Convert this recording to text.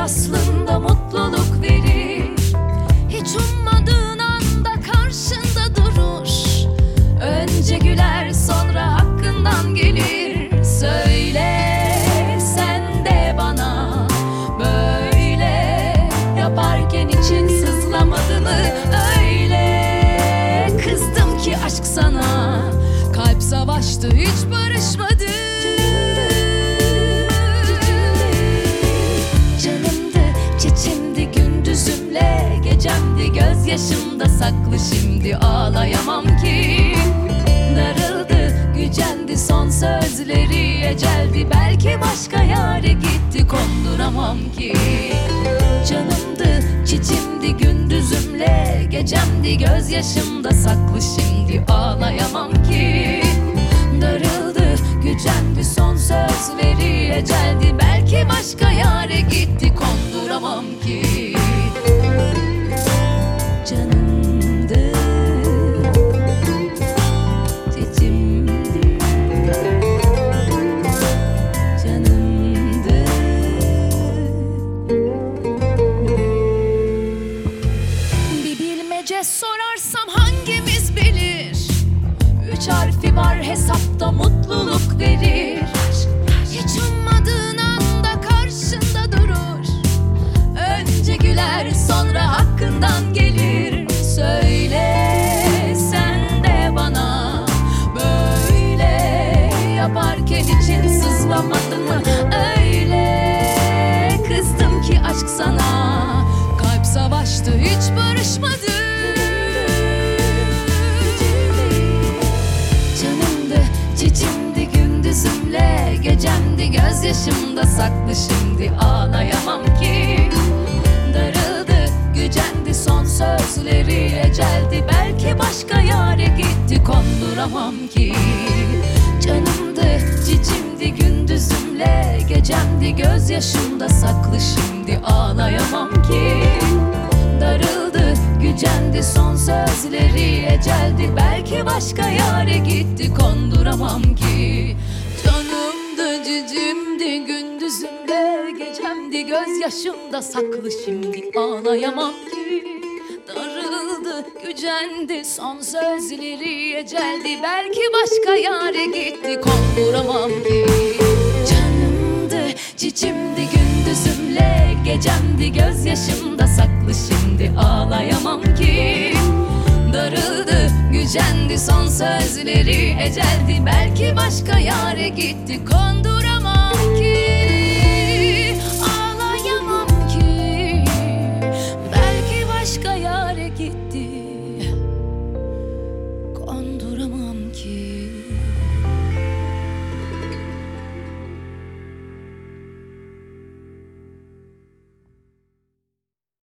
aslında mutluluk verir. Hiç ummadığın anda karşında durur. Önce güler sonra hakkından gelir. Söyle sen de bana, böyle yaparken için sızlamadı mı? Öyle kızdım ki aşk sana, kalp savaştı hiç barışmadı. Gecemdi gözyaşımda saklı, şimdi ağlayamam ki. Darıldı, gücendi son sözleri, eceldi belki başka yare gitti, konduramam ki. Canımdı, çiçimdi gündüzümle, gecemdi gözyaşımda saklı, şimdi ağlayamam ki. Darıldı, gücendi son sözleri, eceldi belki başka yare gitti, konduramam ki. Canımdı, çiçimdi, canımdı. Bir bilmece sorarsam hangimiz bilir? 3 harfi var hesapta, mutluluk verir. Hiç ummadığın anda karşında durur. Önce güler sonra hakkından gelir. Söyle sen de bana, böyle yaparken için sızlamadı mı? Öyle kızdım ki aşk sana, kalp savaştı hiç barışmadı. Canımdı, çiçimdi gündüzümle, gecemdi gözyaşımda saklı, şimdi ağlayamam ki. Darıldı, gücendi son sözleri, eceldi belki başka yare gitti, konduramam ki. Canımdı, çiçimdi gündüzümle, gecemdi gözyaşımda saklı, şimdi ağlayamam ki. Darıldı, gücendi son sözleri, eceldi belki başka yare gitti, konduramam ki. Canımdı, cicimdi gündüzümde, gecemdi gözyaşımda saklı, şimdi ağlayamam ki. Darıldı, gücendi son sözleri, eceldi belki başka yare gitti, konduramam ki. Canımdı, çiçimdi gündüzümle, gecemdi gözyaşımda saklı, şimdi ağlayamam ki. Darıldı, gücendi son sözleri, eceldi belki başka yare gitti, konduramam ki. Ağlayamam ki, belki başka yare gitti.